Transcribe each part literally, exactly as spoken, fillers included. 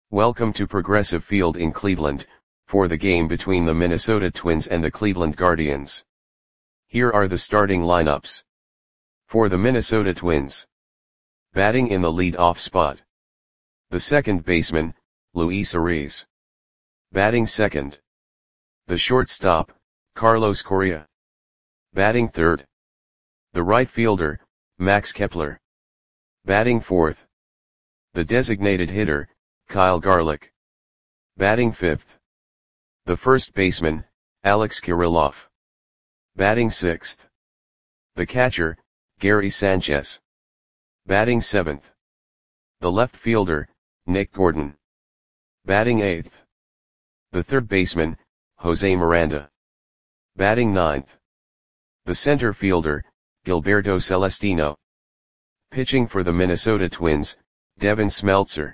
Welcome to Progressive Field in Cleveland, for the game between the Minnesota Twins and the Cleveland Guardians. Here are the starting lineups. For the Minnesota Twins. Batting in the lead-off spot. The second baseman, Luis Arraez. Batting second. The shortstop, Carlos Correa. Batting third. The right fielder, Max Kepler. Batting fourth. The designated hitter, Kyle Garlick. Batting fifth. The first baseman, Alex Kirilloff. Batting sixth. The catcher, Gary Sanchez. Batting seventh. The left fielder, Nick Gordon. Batting eighth. The third baseman, Jose Miranda. Batting ninth. The center fielder, Gilberto Celestino. Pitching for the Minnesota Twins, Devin Smeltzer.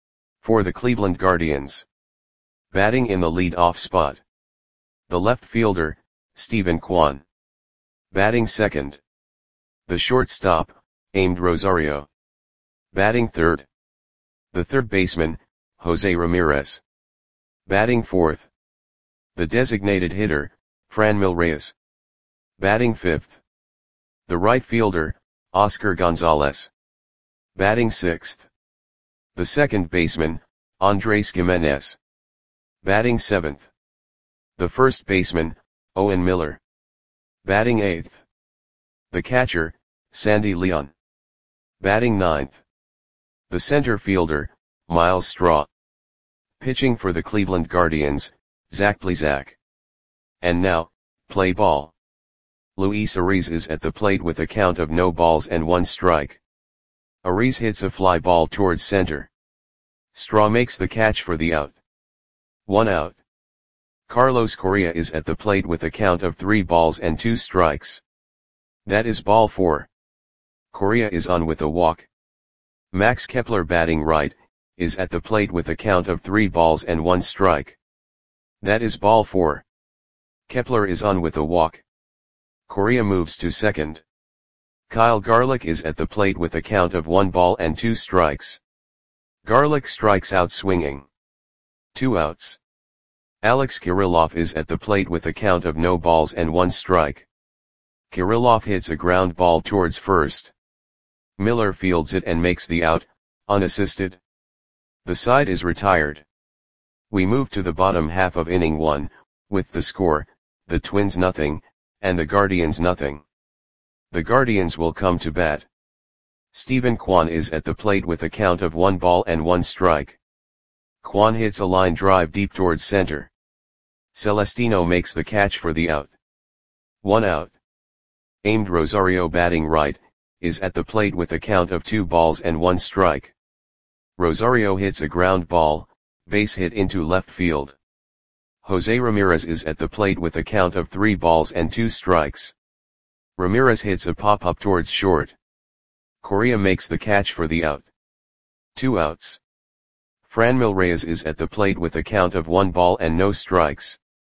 For the Cleveland Guardians. Batting in the lead-off spot. The left fielder, Steven Kwan. Batting second. The shortstop, Amed Rosario. Batting third. The third baseman, Jose Ramirez. Batting fourth. The designated hitter, Franmil Reyes. Batting fifth. The right fielder, Oscar Gonzalez. Batting sixth. The second baseman, Andres Gimenez. Batting seventh. The first baseman, Owen Miller. Batting eighth. The catcher, Sandy Leon. Batting ninth. The center fielder, Myles Straw. Pitching for the Cleveland Guardians, Zach Plesac. And now, play ball. Luis Arraez is at the plate with a count of no balls and one strike. Arraez hits a fly ball towards center. Straw makes the catch for the out. One out. Carlos Correa is at the plate with a count of three balls and two strikes. That is ball four. Correa is on with a walk. Max Kepler, batting right, is at the plate with a count of three balls and one strike. That is ball four. Kepler is on with a walk. Correa moves to second. Kyle Garlick is at the plate with a count of one ball and two strikes. Garlick strikes out swinging. Two outs. Alex Kirilloff is at the plate with a count of no balls and one strike. Kirilloff hits a ground ball towards first. Miller fields it and makes the out, unassisted. The side is retired. We move to the bottom half of inning one, with the score, the Twins nothing, and the Guardians nothing. The Guardians will come to bat. Steven Kwan is at the plate with a count of one ball and one strike. Kwan hits a line drive deep towards center. Celestino makes the catch for the out. One out. Amed Rosario, batting right, is at the plate with a count of two balls and one strike. Rosario hits a ground ball, base hit into left field. Jose Ramirez is at the plate with a count of three balls and two strikes. Ramirez hits a pop-up towards short. Correa makes the catch for the out. Two outs. Franmil Reyes is at the plate with a count of one ball and no strikes.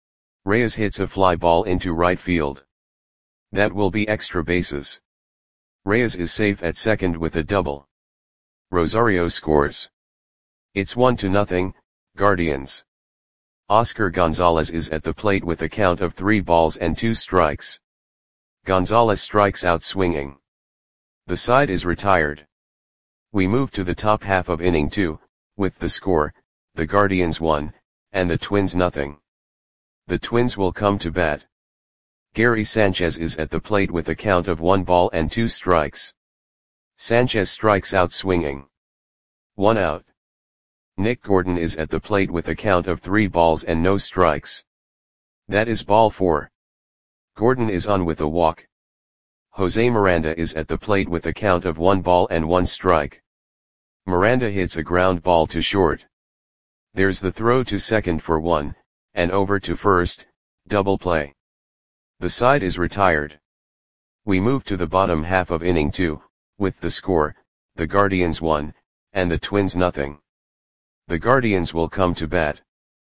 Reyes hits a fly ball into right field. That will be extra bases. Reyes is safe at second with a double. Rosario scores. It's one to nothing, Guardians. Oscar Gonzalez is at the plate with a count of three balls and two strikes. Gonzalez strikes out swinging. The side is retired. We move to the top half of inning two, with the score, the Guardians one, and the Twins nothing. The Twins will come to bat. Gary Sanchez is at the plate with a count of one ball and two strikes. Sanchez strikes out swinging. One out. Nick Gordon is at the plate with a count of three balls and no strikes. That is ball four. Gordon is on with a walk. Jose Miranda is at the plate with a count of one ball and one strike. Miranda hits a ground ball to short. There's the throw to second for one, and over to first, double play. The side is retired. We move to the bottom half of inning two, with the score, the Guardians one, and the Twins nothing. The Guardians will come to bat.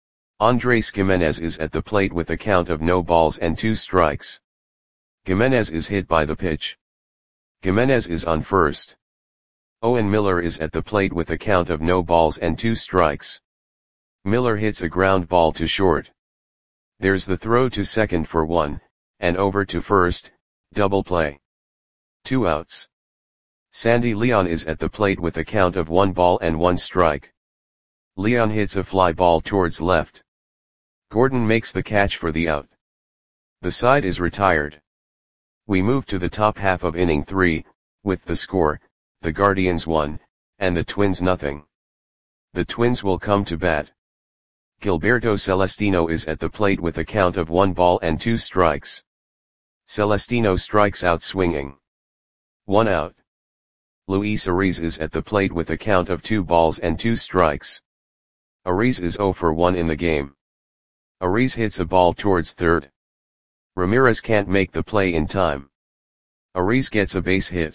Andres Gimenez is at the plate with a count of no balls and two strikes. Gimenez is hit by the pitch. Gimenez is on first. Owen Miller is at the plate with a count of no balls and two strikes. Miller hits a ground ball to short. There's the throw to second for one, and over to first, double play. Two outs. Sandy Leon is at the plate with a count of one ball and one strike. Leon hits a fly ball towards left. Gordon makes the catch for the out. The side is retired. We move to the top half of inning three, with the score, the Guardians one, and the Twins nothing. The Twins will come to bat. Gilberto Celestino is at the plate with a count of one ball and two strikes. Celestino strikes out swinging. One out. Luis Ariz is at the plate with a count of two balls and two strikes. Ariz is zero for one in the game. Ariz hits a ball towards third. Ramirez can't make the play in time. Ariz gets a base hit.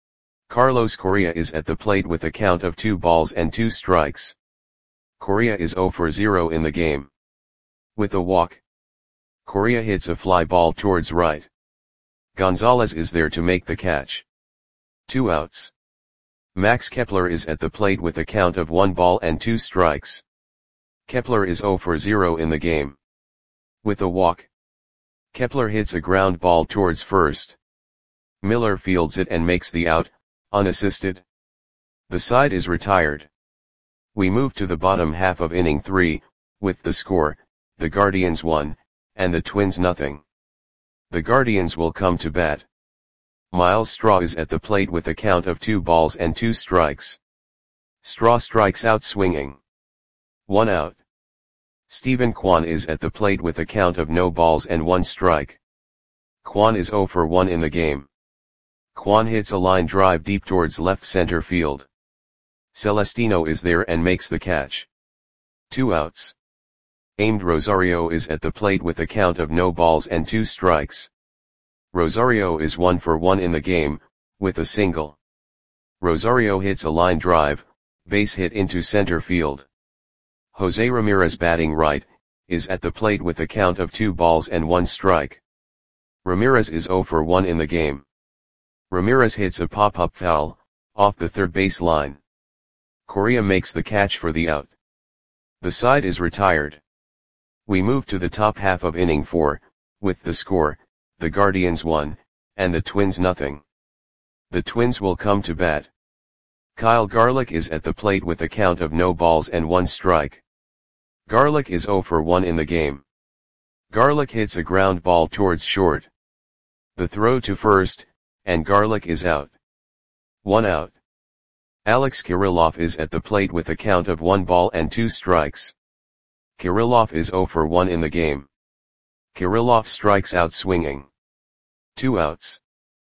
Carlos Correa is at the plate with a count of two balls and two strikes. Correa is zero for zero in the game. With a walk. Correa hits a fly ball towards right. Gonzalez is there to make the catch. Two outs. Max Kepler is at the plate with a count of one ball and two strikes. Kepler is zero for zero in the game. With a walk. Kepler hits a ground ball towards first. Miller fields it and makes the out, unassisted. The side is retired. We move to the bottom half of inning three, with the score, the Guardians one, and the Twins nothing. The Guardians will come to bat. Miles Straw is at the plate with a count of two balls and two strikes. Straw strikes out swinging. One out. Stephen Kwan is at the plate with a count of no balls and one strike. Kwan is zero for one in the game. Kwan hits a line drive deep towards left center field. Celestino is there and makes the catch. Two outs. Aimed Rosario is at the plate with a count of no balls and two strikes. Rosario is one for one in the game, with a single. Rosario hits a line drive, base hit into center field. Jose Ramirez batting right, is at the plate with a count of two balls and one strike. Ramirez is zero for one in the game. Ramirez hits a pop-up foul, off the third base line. Correa makes the catch for the out. The side is retired. We move to the top half of inning four, with the score, the Guardians one, and the Twins nothing. The Twins will come to bat. Kyle Garlick is at the plate with a count of no balls and one strike. Garlick is zero for one in the game. Garlick hits a ground ball towards short. The throw to first, and Garlick is out. One out. Alex Kirilloff is at the plate with a count of one ball and two strikes. Kirilloff is zero for one in the game. Kirilloff strikes out swinging. Two outs.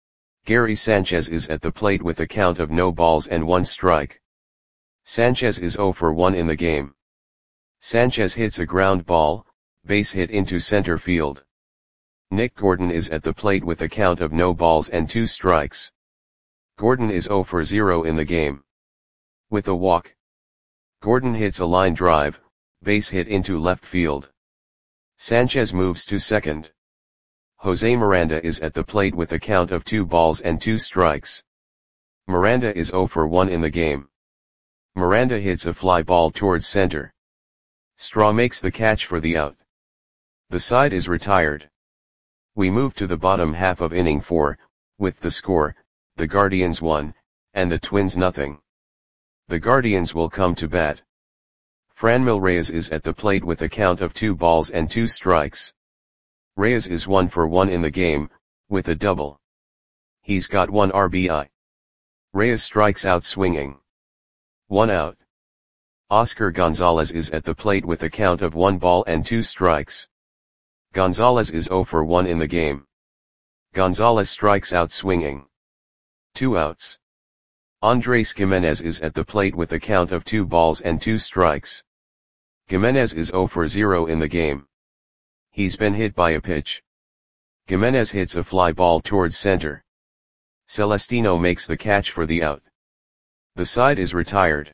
Gary Sanchez is at the plate with a count of no balls and one strike. Sanchez is zero for one in the game. Sanchez hits a ground ball, base hit into center field. Nick Gordon is at the plate with a count of no balls and two strikes. Gordon is zero for zero in the game. With a walk. Gordon hits a line drive, base hit into left field. Sanchez moves to second. Jose Miranda is at the plate with a count of two balls and two strikes. Miranda is zero for one in the game. Miranda hits a fly ball towards center. Straw makes the catch for the out. The side is retired. We move to the bottom half of inning four, with the score, the Guardians one, and the Twins nothing. The Guardians will come to bat. Franmil Reyes is at the plate with a count of two balls and two strikes. Reyes is one for one in the game, with a double. He's got one R B I. Reyes strikes out swinging. One out. Oscar Gonzalez is at the plate with a count of one ball and two strikes. Gonzalez is zero for one in the game. Gonzalez strikes out swinging. Two outs. Andres Gimenez is at the plate with a count of two balls and two strikes. Gimenez is zero for zero in the game. He's been hit by a pitch. Gimenez hits a fly ball towards center. Celestino makes the catch for the out. The side is retired.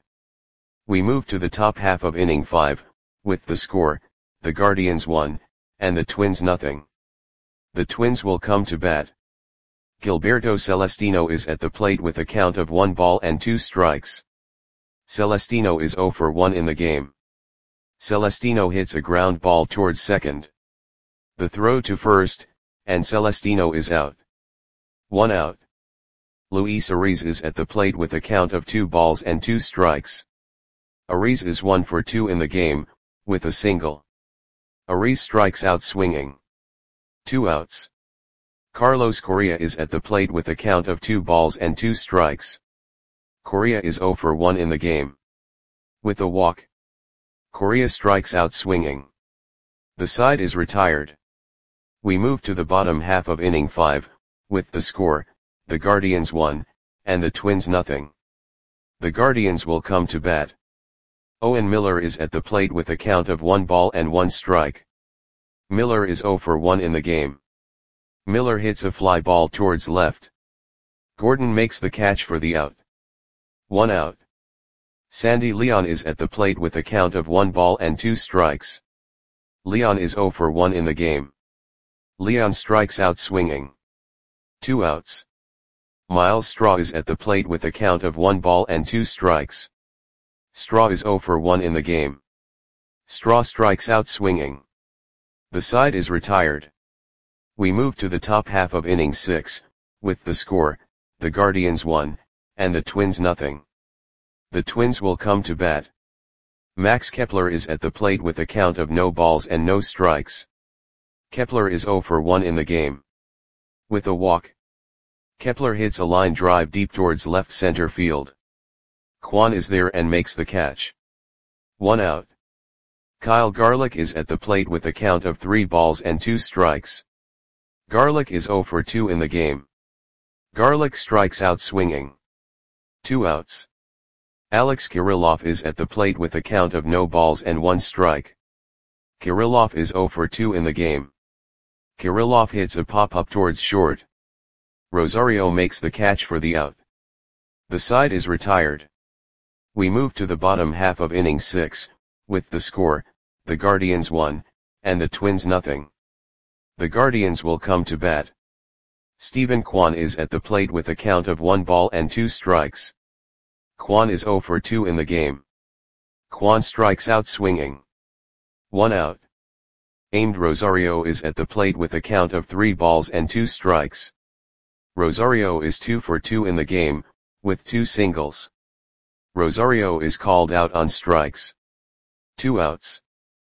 We move to the top half of inning five, with the score, the Guardians one, and the Twins nothing. The Twins will come to bat. Gilberto Celestino is at the plate with a count of one ball and two strikes. Celestino is zero for one in the game. Celestino hits a ground ball towards second. The throw to first, and Celestino is out. One out. Luis Ariz is at the plate with a count of two balls and two strikes. Ariz is one for two in the game, with a single. Ariz strikes out swinging. Two outs. Carlos Correa is at the plate with a count of two balls and two strikes. Correa is zero for one in the game. With a walk. Correa strikes out swinging. The side is retired. We move to the bottom half of inning five, with the score, the Guardians one, and the Twins nothing. The Guardians will come to bat. Owen Miller is at the plate with a count of one ball and one strike. Miller is zero for one in the game. Miller hits a fly ball towards left. Gordon makes the catch for the out. One out. Sandy Leon is at the plate with a count of one ball and two strikes. Leon is zero for one in the game. Leon strikes out swinging. Two outs. Miles Straw is at the plate with a count of one ball and two strikes. Straw is zero for one in the game. Straw strikes out swinging. The side is retired. We move to the top half of inning six, with the score, the Guardians one, and the Twins nothing. The Twins will come to bat. Max Kepler is at the plate with a count of no balls and no strikes. Kepler is zero for one in the game. With a walk. Kepler hits a line drive deep towards left center field. Kwan is there and makes the catch. One out. Kyle Garlick is at the plate with a count of three balls and two strikes. Garlick is zero for two in the game. Garlick strikes out swinging. Two outs. Alex Kirilloff is at the plate with a count of no balls and one strike. Kirilloff is zero for two in the game. Kirilloff hits a pop-up towards short. Rosario makes the catch for the out. The side is retired. We move to the bottom half of inning six, with the score, the Guardians one, and the Twins nothing. The Guardians will come to bat. Stephen Kwan is at the plate with a count of one ball and two strikes. Kwan is zero for two in the game. Kwan strikes out swinging. One out. Aimed Rosario is at the plate with a count of three balls and two strikes. Rosario is two for two in the game, with two singles. Rosario is called out on strikes. Two outs.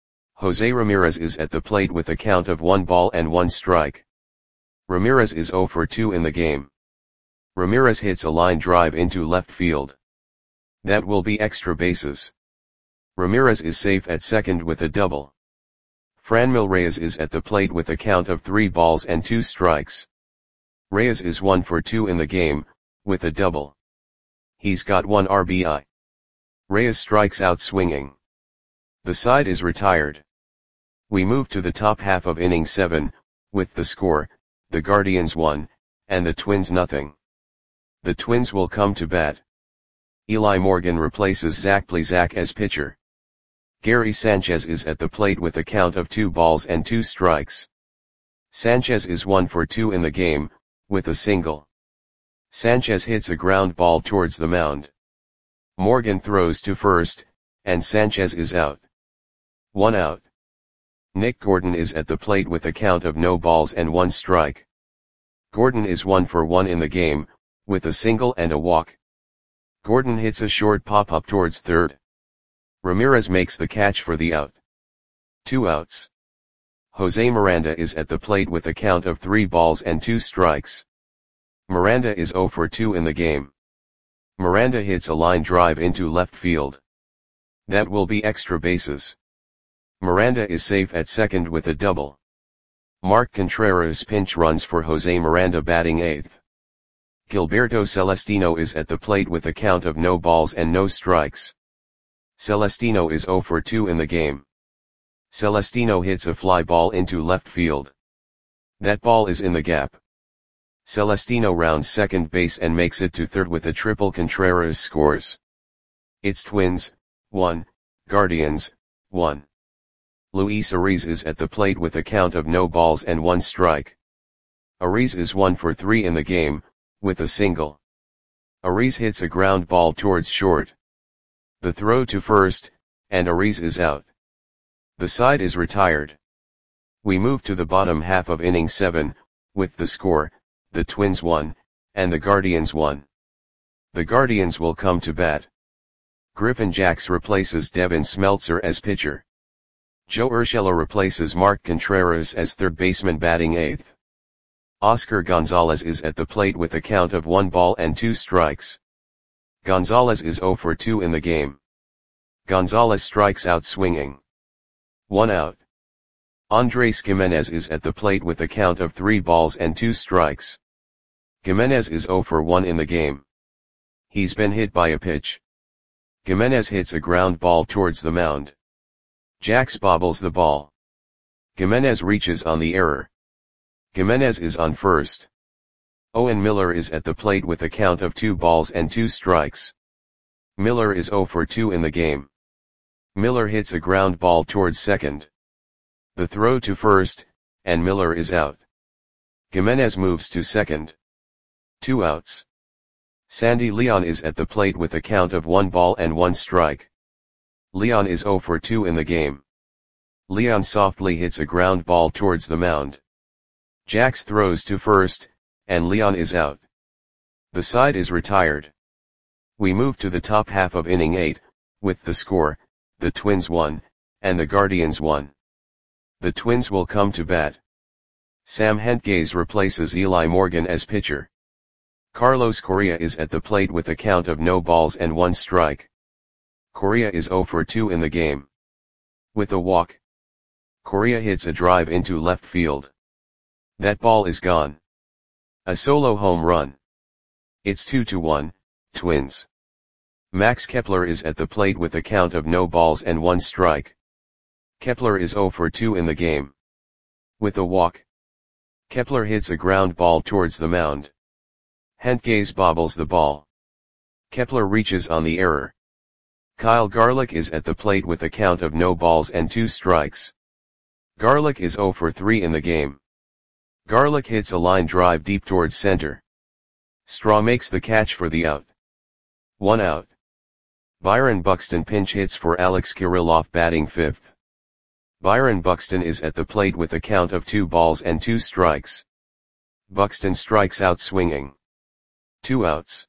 Jose Ramirez is at the plate with a count of one ball and one strike. Ramirez is zero for two in the game. Ramirez hits a line drive into left field. That will be extra bases. Ramirez is safe at second with a double. Franmil Reyes is at the plate with a count of three balls and two strikes. Reyes is one for two in the game, with a double. He's got one R B I. Reyes strikes out swinging. The side is retired. We move to the top half of inning seven, with the score, the Guardians one, and the Twins nothing. The Twins will come to bat. Eli Morgan replaces Zach Plesac as pitcher. Gary Sanchez is at the plate with a count of two balls and two strikes. Sanchez is one for two in the game, with a single. Sanchez hits a ground ball towards the mound. Morgan throws to first, and Sanchez is out. One out. Nick Gordon is at the plate with a count of no balls and one strike. Gordon is one for one in the game, with a single and a walk. Gordon hits a short pop-up towards third. Ramirez makes the catch for the out. Two outs. Jose Miranda is at the plate with a count of three balls and two strikes. Miranda is zero for two in the game. Miranda hits a line drive into left field. That will be extra bases. Miranda is safe at second with a double. Mark Contreras pinch runs for Jose Miranda batting eighth. Gilberto Celestino is at the plate with a count of no balls and no strikes. Celestino is zero for two in the game. Celestino hits a fly ball into left field. That ball is in the gap. Celestino rounds second base and makes it to third with a triple. Contreras scores. It's Twins, one, Guardians, one. Luis Ariz is at the plate with a count of no balls and one strike. Ariz is one for three in the game, with a single. Ariz hits a ground ball towards short. The throw to first, and Ariz is out. The side is retired. We move to the bottom half of inning seven, with the score, the Twins one, and the Guardians one. The Guardians will come to bat. Griffin Jax replaces Devin Smeltzer as pitcher. Joe Urshela replaces Mark Contreras as third baseman batting eighth. Oscar Gonzalez is at the plate with a count of one ball and two strikes. Gonzalez is zero for two in the game. Gonzalez strikes out swinging. One out. Andres Gimenez is at the plate with a count of three balls and two strikes. Gimenez is zero for one in the game. He's been hit by a pitch. Gimenez hits a ground ball towards the mound. Jax bobbles the ball. Gimenez reaches on the error. Gimenez is on first. Owen Miller is at the plate with a count of two balls and two strikes. Miller is zero for two in the game. Miller hits a ground ball towards second. The throw to first, and Miller is out. Gimenez moves to second. Two outs. Sandy Leon is at the plate with a count of one ball and one strike. Leon is zero for two in the game. Leon softly hits a ground ball towards the mound. Jax throws to first, and Leon is out. The side is retired. We move to the top half of inning eight, with the score, the Twins one, and the Guardians one. The Twins will come to bat. Sam Hentges replaces Eli Morgan as pitcher. Carlos Correa is at the plate with a count of no balls and one strike. Correa is zero for two in the game. With a walk. Correa hits a drive into left field. That ball is gone. A solo home run. It's two to one, Twins. Max Kepler is at the plate with a count of no balls and one strike. Kepler is zero for two in the game. With a walk. Kepler hits a ground ball towards the mound. Hentges bobbles the ball. Kepler reaches on the error. Kyle Garlick is at the plate with a count of no balls and two strikes. Garlick is zero for three in the game. Garlick hits a line drive deep towards center. Straw makes the catch for the out. One out. Byron Buxton pinch hits for Alex Kirilloff batting fifth. Byron Buxton is at the plate with a count of two balls and two strikes. Buxton strikes out swinging. Two outs.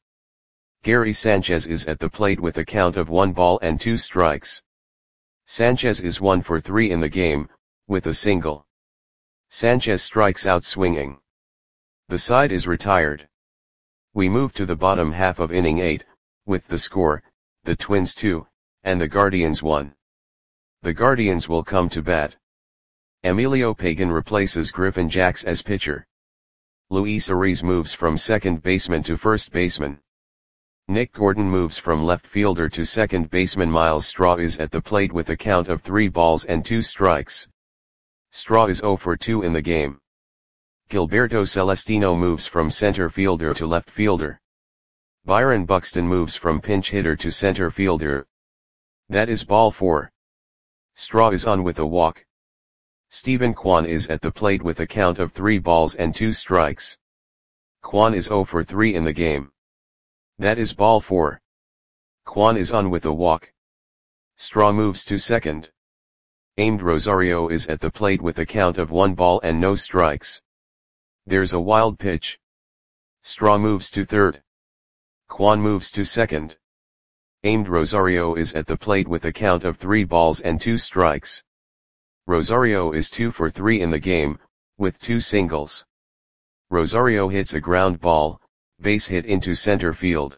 Gary Sanchez is at the plate with a count of one ball and two strikes. Sanchez is one for three in the game, with a single. Sanchez strikes out swinging. The side is retired. We move to the bottom half of inning eight, with the score, the Twins two, and the Guardians one. The Guardians will come to bat. Emilio Pagan replaces Griffin Jax as pitcher. Luis Ariz moves from second baseman to first baseman. Nick Gordon moves from left fielder to second baseman. Miles Straw is at the plate with a count of three balls and two strikes. Straw is zero for two in the game. Gilberto Celestino moves from center fielder to left fielder. Byron Buxton moves from pinch hitter to center fielder. That is ball four. Straw is on with a walk. Stephen Kwan is at the plate with a count of three balls and two strikes. Kwan is zero for three in the game. That is ball four. Kwan is on with a walk. Straw moves to second. Aimed Rosario is at the plate with a count of one ball and no strikes. There's a wild pitch. Straw moves to third. Kwan moves to second. Aimed Rosario is at the plate with a count of three balls and two strikes. Rosario is two for three in the game, with two singles. Rosario hits a ground ball, base hit into center field.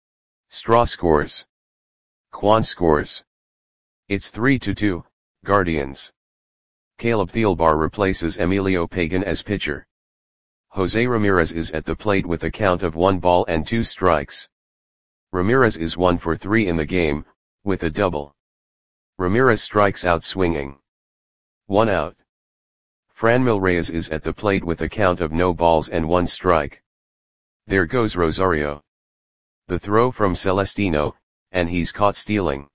Straw scores. Kwan scores. It's three to two, Guardians. Caleb Thielbar replaces Emilio Pagan as pitcher. Jose Ramirez is at the plate with a count of one ball and two strikes. Ramirez is one for three in the game, with a double. Ramirez strikes out swinging. One out. Franmil Reyes is at the plate with a count of no balls and one strike. There goes Rosario. The throw from Celestino, and he's caught stealing.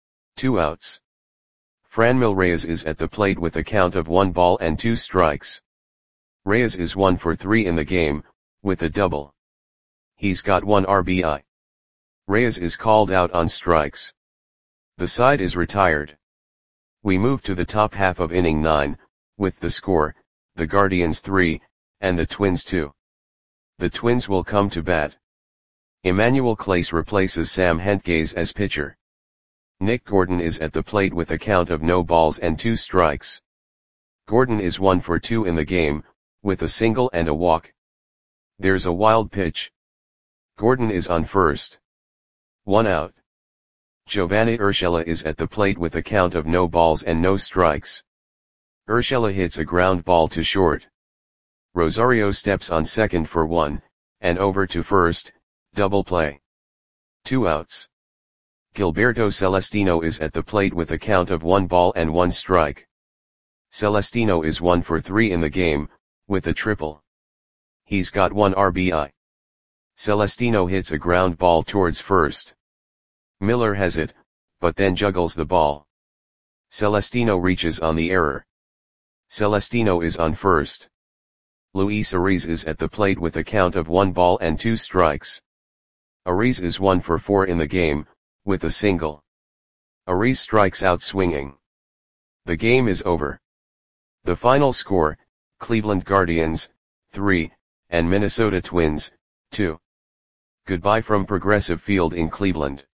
Two outs. Franmil Reyes is at the plate with a count of one ball and two strikes. Reyes is one for three in the game, with a double. He's got one R B I. Reyes is called out on strikes. The side is retired. We move to the top half of inning nine, with the score, the Guardians three, and the Twins two. The Twins will come to bat. Emmanuel Clase replaces Sam Hentges as pitcher. Nick Gordon is at the plate with a count of no balls and two strikes. Gordon is one for two in the game, with a single and a walk. There's a wild pitch. Gordon is on first. One out. Giovanni Urshela is at the plate with a count of no balls and no strikes. Urshela hits a ground ball to short. Rosario steps on second for one, and over to first, double play. Two outs. Gilberto Celestino is at the plate with a count of one ball and one strike. Celestino is one for three in the game, with a triple. He's got one R B I. Celestino hits a ground ball towards first. Miller has it, but then juggles the ball. Celestino reaches on the error. Celestino is on first. Luis Ariz is at the plate with a count of one ball and two strikes. Ariz is one for four in the game, with a single. Ariz strikes out swinging. The game is over. The final score, Cleveland Guardians, three, and Minnesota Twins, two. Goodbye from Progressive Field in Cleveland.